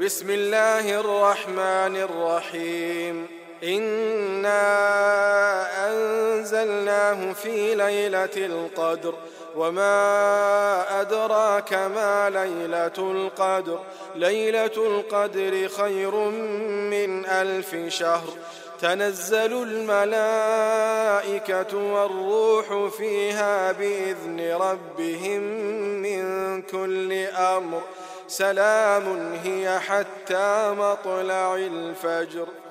بسم الله الرحمن الرحيم إنا أنزلناه في ليلة القدر وما أدراك ما ليلة القدر ليلة القدر خير من 1000 شهر تنزل الملائكة والروح فيها بإذن ربهم من كل أمر سلام هي حتى مطلع الفجر.